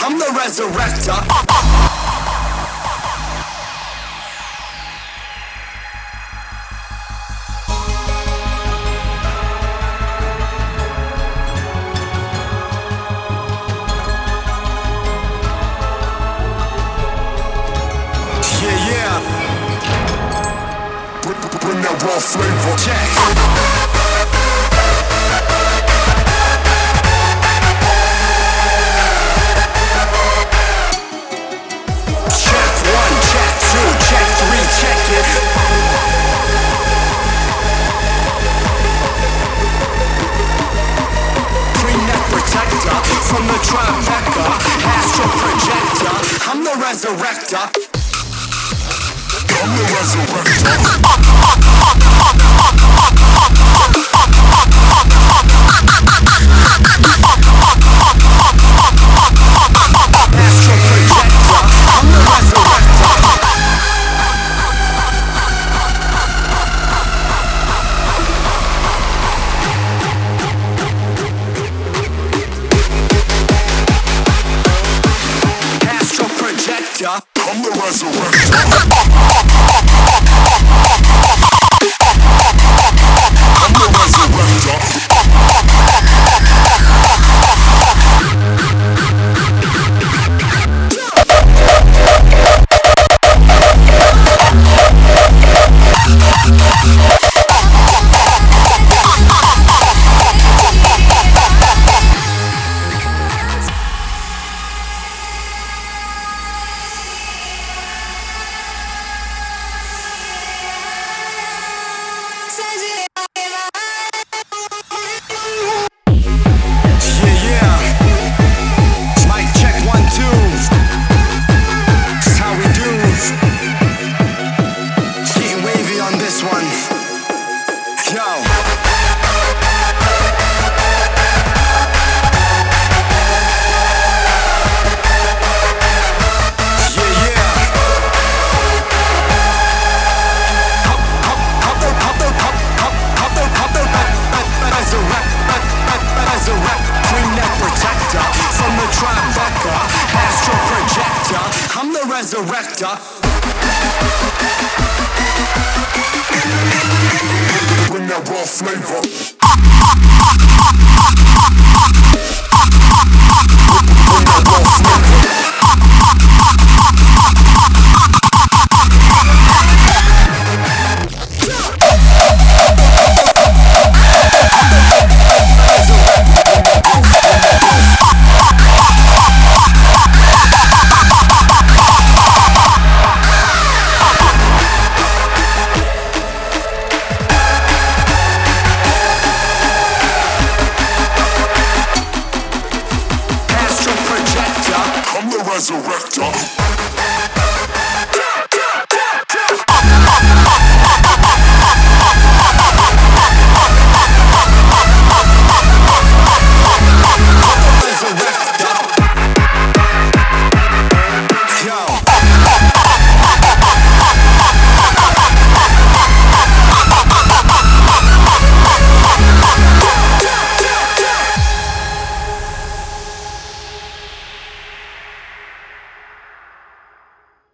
I'm the resurrector. Bring that raw flavor. Check. Check 1, check 2, check 3, check it. Pre-neck protector from the Tribeca. Astro projector. I'm the resurrector. I'm the resurrector. Astro projector. I'm the resurrector. Astro projector. I'm the resurrector. I'm the resurrector. Resurrector. Bring that raw flavor. Bring that raw flavor. Resurrector.